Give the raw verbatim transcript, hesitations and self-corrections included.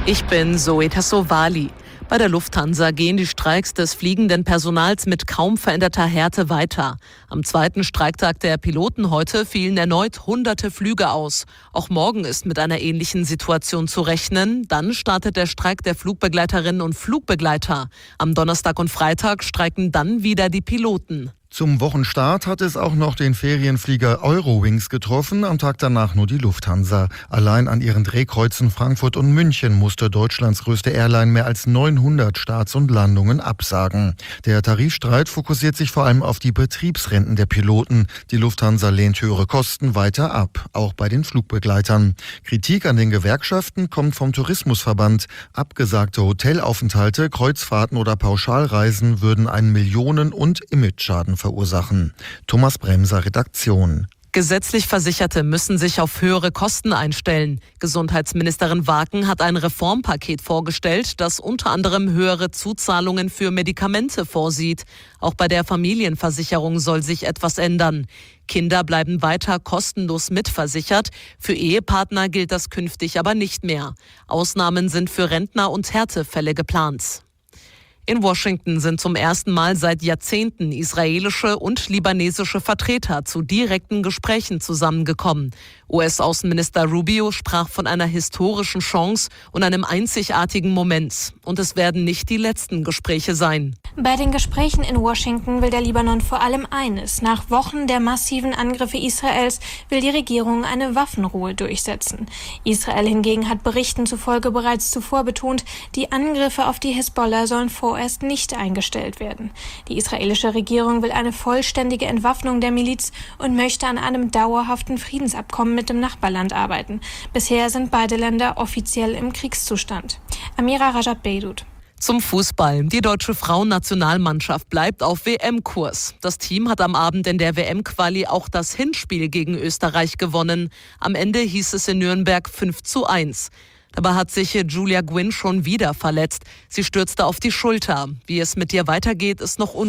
Ich bin Zoe Tassovali. Bei der Lufthansa gehen die Streiks des fliegenden Personals mit kaum veränderter Härte weiter. Am zweiten Streiktag der Piloten heute fielen erneut hunderte Flüge aus. Auch morgen ist mit einer ähnlichen Situation zu rechnen. Dann startet der Streik der Flugbegleiterinnen und Flugbegleiter. Am Donnerstag und Freitag streiken dann wieder die Piloten. Zum Wochenstart hat es auch noch den Ferienflieger Eurowings getroffen, am Tag danach nur die Lufthansa. Allein an ihren Drehkreuzen Frankfurt und München musste Deutschlands größte Airline mehr als neunhundert Starts und Landungen absagen. Der Tarifstreit fokussiert sich vor allem auf die Betriebsrenten der Piloten. Die Lufthansa lehnt höhere Kosten weiter ab, auch bei den Flugbegleitern. Kritik an den Gewerkschaften kommt vom Tourismusverband. Abgesagte Hotelaufenthalte, Kreuzfahrten oder Pauschalreisen würden einen Millionen- und Imageschaden verursachen. Thomas Bremser, Redaktion. Gesetzlich Versicherte müssen sich auf höhere Kosten einstellen. Gesundheitsministerin Waken hat ein Reformpaket vorgestellt, das unter anderem höhere Zuzahlungen für Medikamente vorsieht. Auch bei der Familienversicherung soll sich etwas ändern. Kinder bleiben weiter kostenlos mitversichert. Für Ehepartner gilt das künftig aber nicht mehr. Ausnahmen sind für Rentner und Härtefälle geplant. In Washington sind zum ersten Mal seit Jahrzehnten israelische und libanesische Vertreter zu direkten Gesprächen zusammengekommen. U S-Außenminister Rubio sprach von einer historischen Chance und einem einzigartigen Moment. Und es werden nicht die letzten Gespräche sein. Bei den Gesprächen in Washington will der Libanon vor allem eines. Nach Wochen der massiven Angriffe Israels will die Regierung eine Waffenruhe durchsetzen. Israel hingegen hat Berichten zufolge bereits zuvor betont, die Angriffe auf die Hisbollah sollen vorerst nicht eingestellt werden. Die israelische Regierung will eine vollständige Entwaffnung der Miliz und möchte an einem dauerhaften Friedensabkommen mit dem Nachbarland arbeiten. Bisher sind beide Länder offiziell im Kriegszustand. Amira Rajab Beirut. Zum Fußball. Die deutsche Frauennationalmannschaft bleibt auf W M-Kurs. Das Team hat am Abend in der W M-Quali auch das Hinspiel gegen Österreich gewonnen. Am Ende hieß es in Nürnberg fünf zu eins. Dabei hat sich Julia Gwynn schon wieder verletzt. Sie stürzte auf die Schulter. Wie es mit ihr weitergeht, ist noch unklar.